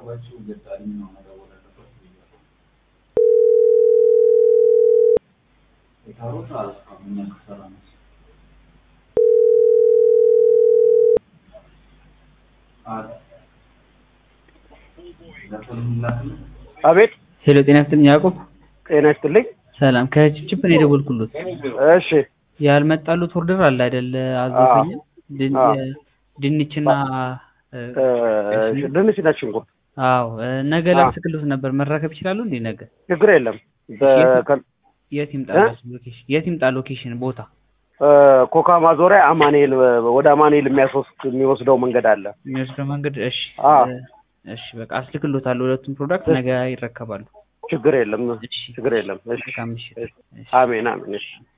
አቤት ሄሎ ጤና ይስጥልኝ ያዕቆብ ጤና ይስጥልኝ ሰላም ከቺፕ ነው የደወልኩልዎት እሺ ያልመጣሉት ኦርደር አለ አይደል አዘዘኝ ድንችና ድንችና ሽንኩርት አዎ ነገ ላስልክልዎት ነበር መረከብ ይችላሉ እንዴ ነገ ችግር የለም የት ይምጣ ሎኬሽን ቦታ ኮካ ማዞሪያ አማኑኤል ወደ አማኑኤል የሚወስደው መንገድ አለ የሚወስደው መንገድ እሺ በቃ አስልክልዎታለሁ ሁለቱም ፕሮዳክት ነገ ይረከባሉ ችግር የለም እሺ አሜን አሜን እሺ